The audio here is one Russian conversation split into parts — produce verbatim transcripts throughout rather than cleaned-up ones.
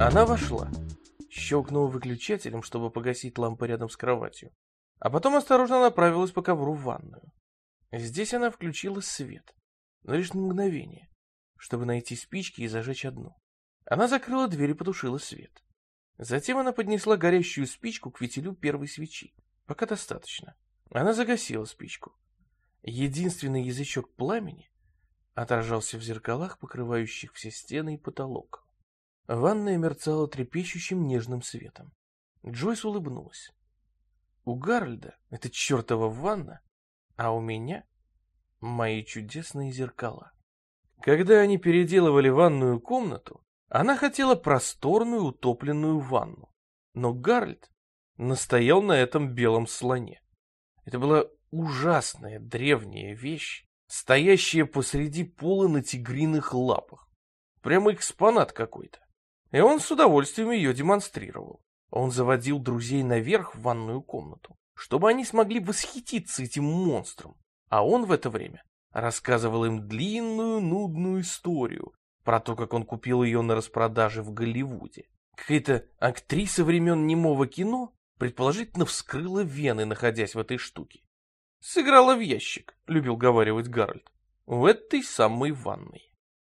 Она вошла, щелкнула выключателем, чтобы погасить лампу рядом с кроватью, а потом осторожно направилась по ковру в ванную. Здесь она включила свет, но лишь на мгновение, чтобы найти спички и зажечь одну. Она закрыла дверь и потушила свет. Затем она поднесла горящую спичку к фитилю первой свечи. Пока достаточно. Она загасила спичку. Единственный язычок пламени отражался в зеркалах, покрывающих все стены и потолок. Ванная мерцала трепещущим нежным светом. Джойс улыбнулась. У Гарольда это чертова ванна, а у меня мои чудесные зеркала. Когда они переделывали ванную комнату, она хотела просторную утопленную ванну, но Гарольд настоял на этом белом слоне. Это была ужасная древняя вещь, стоящая посреди пола на тигриных лапах. Прямо экспонат какой-то. И он с удовольствием ее демонстрировал. Он заводил друзей наверх в ванную комнату, чтобы они смогли восхититься этим монстром. А он в это время рассказывал им длинную нудную историю про то, как он купил ее на распродаже в Голливуде. Какая-то актриса времен немого кино предположительно вскрыла вены, находясь в этой штуке. «Сыграла в ящик», — любил говаривать Гарольд, — «в этой самой ванной».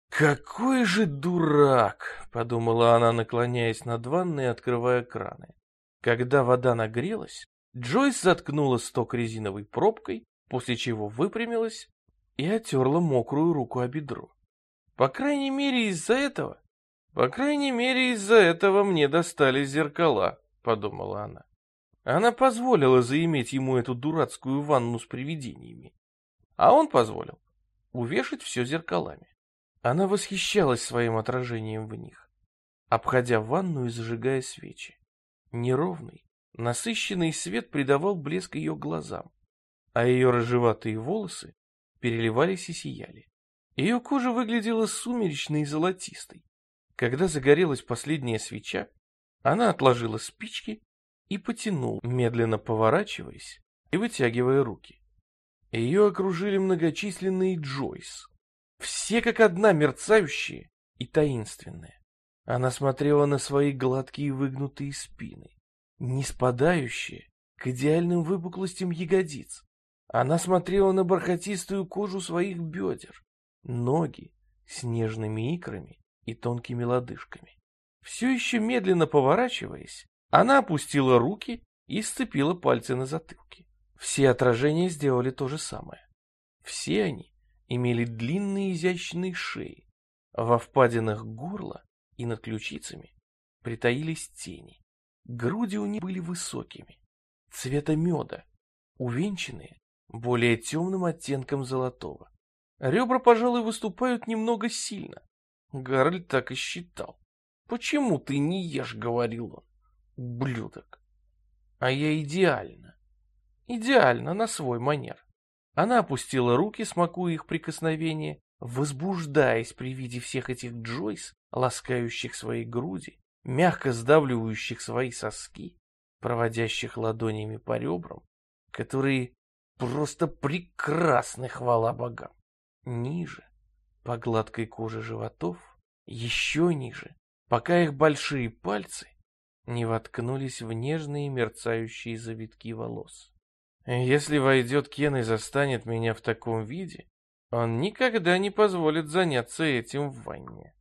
«Какой же дурак!» — подумала она, наклоняясь над ванной и открывая краны. Когда вода нагрелась, Джойс заткнула сток резиновой пробкой, после чего выпрямилась и отерла мокрую руку о бедро. «По крайней мере из-за этого, по крайней мере из-за этого мне достались зеркала», — подумала она. Она позволила заиметь ему эту дурацкую ванну с привидениями, а он позволил увешать все зеркалами. Она восхищалась своим отражением в них, обходя ванну и зажигая свечи. Неровный, насыщенный свет придавал блеск ее глазам, а ее рыжеватые волосы переливались и сияли. Ее кожа выглядела сумеречной и золотистой. Когда загорелась последняя свеча, она отложила спички и потянула, медленно поворачиваясь и вытягивая руки. Ее окружили многочисленные Джойс. Все как одна мерцающие и таинственные. Она смотрела на свои гладкие выгнутые спины, не спадающие к идеальным выпуклостям ягодиц. Она смотрела на бархатистую кожу своих бедер, ноги с нежными икрами и тонкими лодыжками. Все еще медленно поворачиваясь, она опустила руки и сцепила пальцы на затылке. Все отражения сделали то же самое. Все они имели длинные изящные шеи. Во впадинах горла и над ключицами притаились тени. Груди у них были высокими, цвета меда, увенчанные более темным оттенком золотого. Ребра, пожалуй, выступают немного сильно. Гарольд так и считал. «Почему ты не ешь?» — говорил он. «Ублюдок!» «А я идеально. Идеально на свой манер». Она опустила руки, смакуя их прикосновение, возбуждаясь при виде всех этих Джойс, ласкающих свои груди, мягко сдавливающих свои соски, проводящих ладонями по ребрам, которые просто прекрасны, хвала богам. Ниже, по гладкой коже животов, еще ниже, пока их большие пальцы не воткнулись в нежные мерцающие завитки волос. Если войдет Кен и застанет меня в таком виде, он никогда не позволит заняться этим в ванне.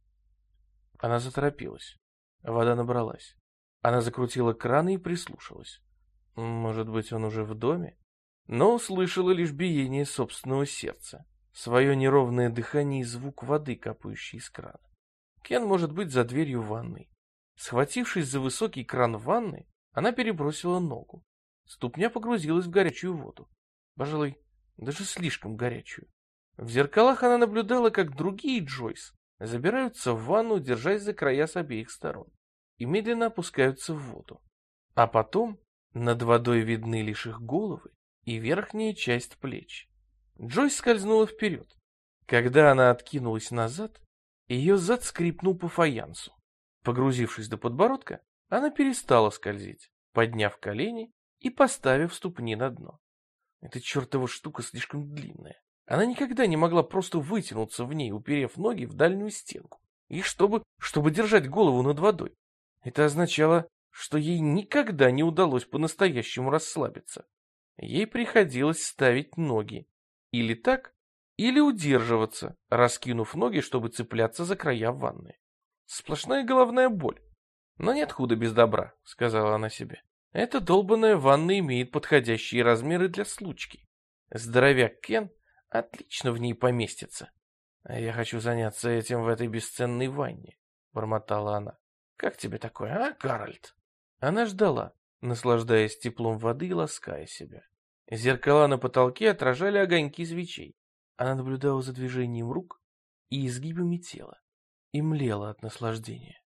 Она заторопилась. Вода набралась. Она закрутила краны и прислушалась. Может быть, он уже в доме? Но услышала лишь биение собственного сердца, свое неровное дыхание и звук воды, капающей из крана. Кен может быть за дверью ванной. Схватившись за высокий кран ванны, она перебросила ногу. Ступня погрузилась в горячую воду. Пожалуй, даже слишком горячую. В зеркалах она наблюдала, как другие Джойс забираются в ванну, держась за края с обеих сторон, и медленно опускаются в воду. А потом над водой видны лишь их головы и верхняя часть плеч. Джойс скользнула вперед. Когда она откинулась назад, ее зад скрипнул по фаянсу. Погрузившись до подбородка, она перестала скользить, подняв колени и поставив ступни на дно. Эта чертова штука слишком длинная. Она никогда не могла просто вытянуться в ней, уперев ноги в дальнюю стенку. И чтобы, чтобы держать голову над водой. Это означало, что ей никогда не удалось по-настоящему расслабиться. Ей приходилось ставить ноги. Или так, или удерживаться, раскинув ноги, чтобы цепляться за края ванны. Сплошная головная боль. Но нет худа без добра, сказала она себе. Эта долбаная ванна имеет подходящие размеры для случки. Здоровяк Кен отлично в ней поместится. А я хочу заняться этим в этой бесценной ванне, бормотала она. Как тебе такое, а, Гарольд? Она ждала, наслаждаясь теплом воды и лаская себя. Зеркала на потолке отражали огоньки свечей. Она наблюдала за движением рук и изгибами тела и млела от наслаждения.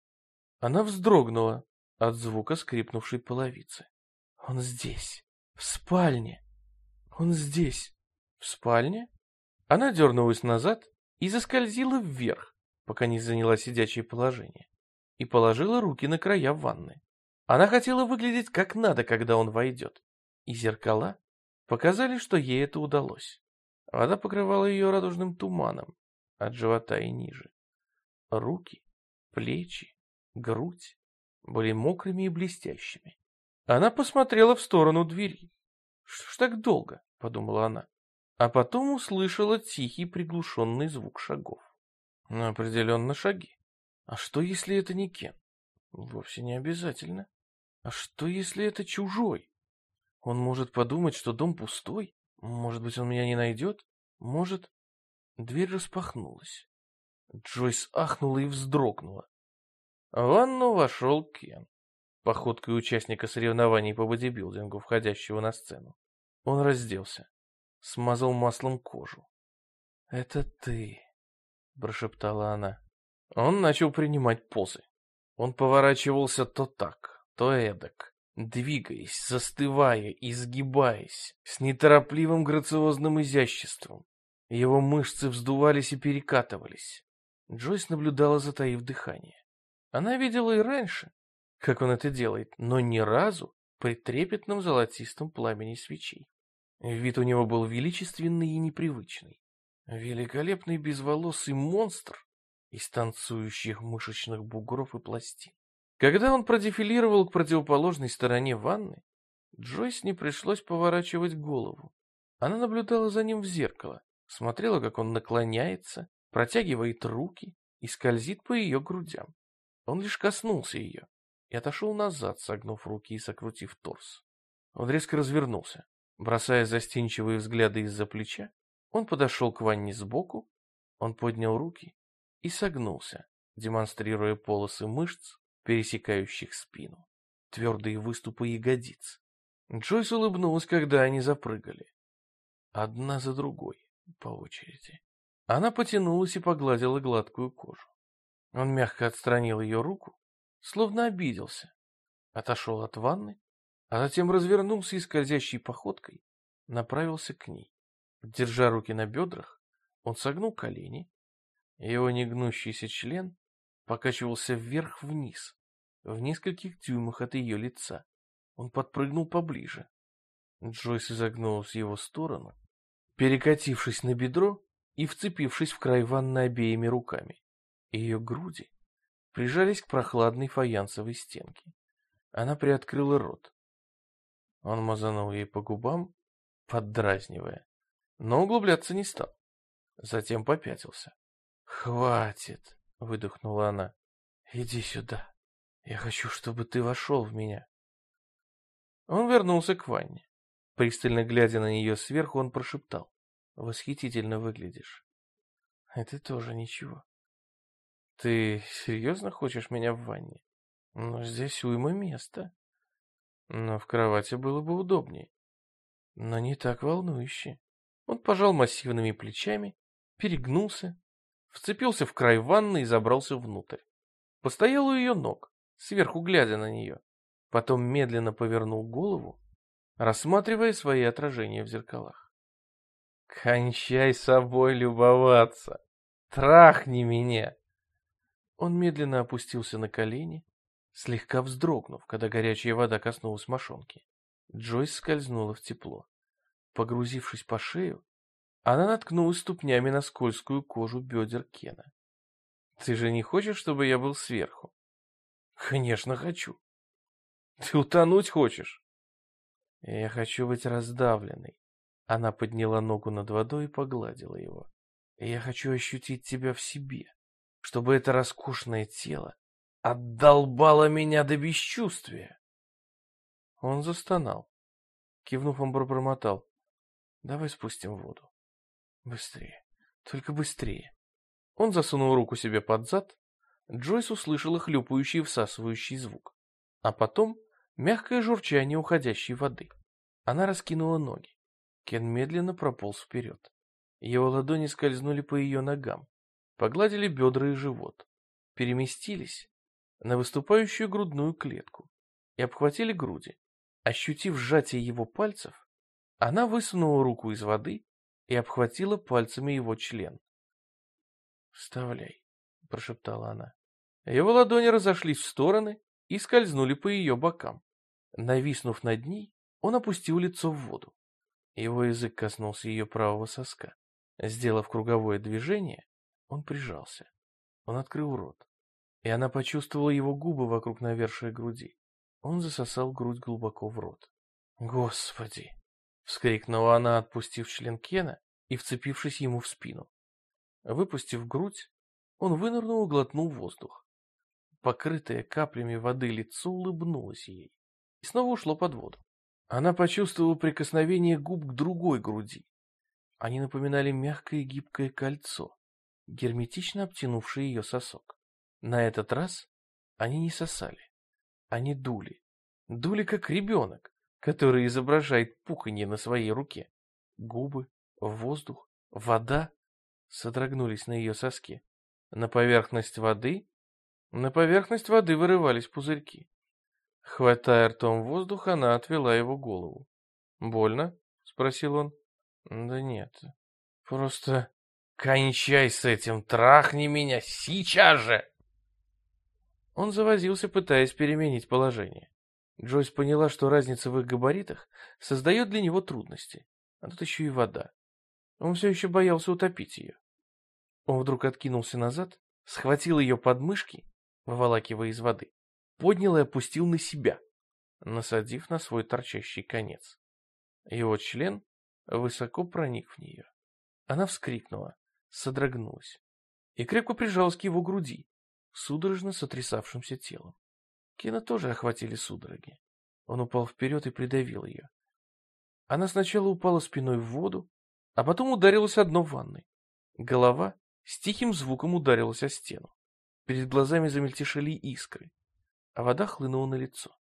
Она вздрогнула от звука скрипнувшей половицы. Он здесь, в спальне. Он здесь, в спальне? Она дернулась назад и заскользила вверх, пока не заняла сидячее положение, и положила руки на края ванны. Она хотела выглядеть как надо, когда он войдет, и зеркала показали, что ей это удалось. Вода покрывала ее радужным туманом от живота и ниже. Руки, плечи, грудь были мокрыми и блестящими. Она посмотрела в сторону двери. «Что ж так долго?» — подумала она. А потом услышала тихий приглушенный звук шагов. Ну, определенно шаги. А что, если это не Кен? Вовсе не обязательно. А что, если это чужой? Он может подумать, что дом пустой. Может быть, он меня не найдет? Может... Дверь распахнулась. Джойс ахнула и вздрогнула. В ванну вошел Кен, походкой участника соревнований по бодибилдингу, входящего на сцену. Он разделся, смазал маслом кожу. «Это ты», — прошептала она. Он начал принимать позы. Он поворачивался то так, то эдак, двигаясь, застывая, изгибаясь, с неторопливым грациозным изяществом. Его мышцы вздувались и перекатывались. Джойс наблюдала, затаив дыхание. Она видела и раньше, как он это делает, но ни разу при трепетном золотистом пламени свечей. Вид у него был величественный и непривычный. Великолепный безволосый монстр из танцующих мышечных бугров и пластин. Когда он продефилировал к противоположной стороне ванны, Джойс не пришлось поворачивать голову. Она наблюдала за ним в зеркало, смотрела, как он наклоняется, протягивает руки и скользит по ее грудям. Он лишь коснулся ее и отошел назад, согнув руки и сокрутив торс. Он резко развернулся, бросая застенчивые взгляды из-за плеча. Он подошел к ванне сбоку, он поднял руки и согнулся, демонстрируя полосы мышц, пересекающих спину, твердые выступы ягодиц. Джойс улыбнулась, когда они запрыгали. Одна за другой, по очереди. Она потянулась и погладила гладкую кожу. Он мягко отстранил ее руку, словно обиделся, отошел от ванны, а затем развернулся и скользящей походкой направился к ней. Держа руки на бедрах, он согнул колени. Его негнущийся член покачивался вверх-вниз, в нескольких дюймах от ее лица. Он подпрыгнул поближе. Джойс изогнулась в его сторону, перекатившись на бедро и вцепившись в край ванны обеими руками. Ее груди прижались к прохладной фаянсовой стенке. Она приоткрыла рот. Он мазанул ей по губам, поддразнивая, но углубляться не стал. Затем попятился. «Хватит!» — выдохнула она. «Иди сюда. Я хочу, чтобы ты вошел в меня». Он вернулся к ванне. Пристально глядя на нее сверху, он прошептал. «Восхитительно выглядишь». «Это тоже ничего». «Ты серьезно хочешь меня в ванне? Ну, здесь уйма места. Но в кровати было бы удобнее. Но не так волнующе». Он пожал массивными плечами, перегнулся, вцепился в край ванны и забрался внутрь. Постоял у ее ног, сверху глядя на нее. Потом медленно повернул голову, рассматривая свои отражения в зеркалах. «Кончай собой любоваться! Трахни меня!» Он медленно опустился на колени, слегка вздрогнув, когда горячая вода коснулась мошонки. Джойс скользнула в тепло. Погрузившись по шею, она наткнулась ступнями на скользкую кожу бедер Кена. «Ты же не хочешь, чтобы я был сверху?» Конечно, хочу. Ты утонуть хочешь? Я хочу быть раздавленной. Она подняла ногу над водой и погладила его. Я хочу ощутить тебя в себе, чтобы это роскошное тело отдолбало меня до бесчувствия. Он застонал. Кивнув, он пробормотал. Давай спустим воду. Быстрее, только быстрее. Он засунул руку себе под зад. Джойс услышала хлюпающий и всасывающий звук. А потом мягкое журчание уходящей воды. Она раскинула ноги. Кен медленно прополз вперед. Его ладони скользнули по ее ногам, погладили бедра и живот, переместились на выступающую грудную клетку и обхватили груди. Ощутив сжатие его пальцев, она высунула руку из воды и обхватила пальцами его член. «Вставляй», — прошептала она. Его ладони разошлись в стороны и скользнули по ее бокам. Нависнув над ней, он опустил лицо в воду. Его язык коснулся ее правого соска. Сделав круговое движение, он прижался. Он открыл рот, и она почувствовала его губы вокруг навершия груди. Он засосал грудь глубоко в рот. «Господи!» — вскрикнула она, отпустив член Кена и вцепившись ему в спину. Выпустив грудь, он вынырнул и глотнул воздух. Покрытое каплями воды лицо улыбнулось ей и снова ушло под воду. Она почувствовала прикосновение губ к другой груди. Они напоминали мягкое гибкое кольцо, герметично обтянувшее ее сосок. На этот раз они не сосали, они дули. Дули, как ребенок, который изображает пуканье на своей руке. Губы, воздух, вода содрогнулись на ее соске. На поверхность воды, на поверхность воды вырывались пузырьки. Хватая ртом воздух, она отвела его голову. «Больно?» — спросил он. «Да нет, просто кончай с этим, трахни меня сейчас же!» Он завозился, пытаясь переменить положение. Джойс поняла, что разница в их габаритах создает для него трудности, а тут еще и вода. Он все еще боялся утопить ее. Он вдруг откинулся назад, схватил ее подмышки, выволакивая из воды, поднял и опустил на себя, насадив на свой торчащий конец. Его член высоко проник в нее. Она вскрикнула, содрогнулась и крепко прижалась к его груди, судорожно сотрясавшимся телом. Кена тоже охватили судороги. Он упал вперед и придавил ее. Она сначала упала спиной в воду, а потом ударилась о дно ванной. Голова с тихим звуком ударилась о стену. Перед глазами замельтешили искры, а вода хлынула на лицо.